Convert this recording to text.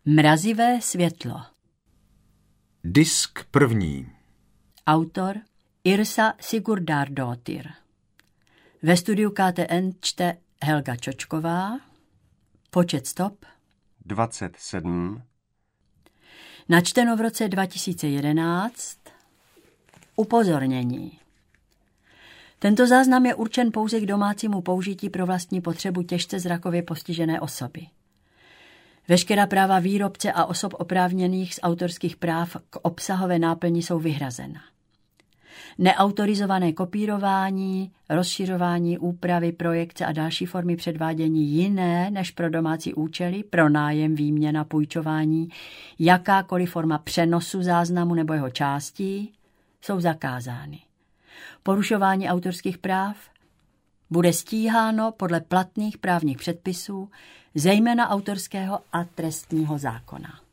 Mrazivé světlo. Disk první. Autor Yrsa Sigurdardóttir. Ve studiu KTN čte Helga Čočková. Počet stop 27. Načteno v roce 2011. Upozornění. Tento záznam je určen pouze k domácímu použití pro vlastní potřebu těžce zrakově postižené osoby. Veškerá práva výrobce a osob oprávněných z autorských práv k obsahové náplni jsou vyhrazena. Neautorizované kopírování, rozšiřování, úpravy, projekce a další formy předvádění jiné než pro domácí účely, pronájem, výměna, půjčování, jakákoliv forma přenosu záznamu nebo jeho částí jsou zakázány. Porušování autorských práv bude stíháno podle platných právních předpisů, zejména autorského a trestního zákona.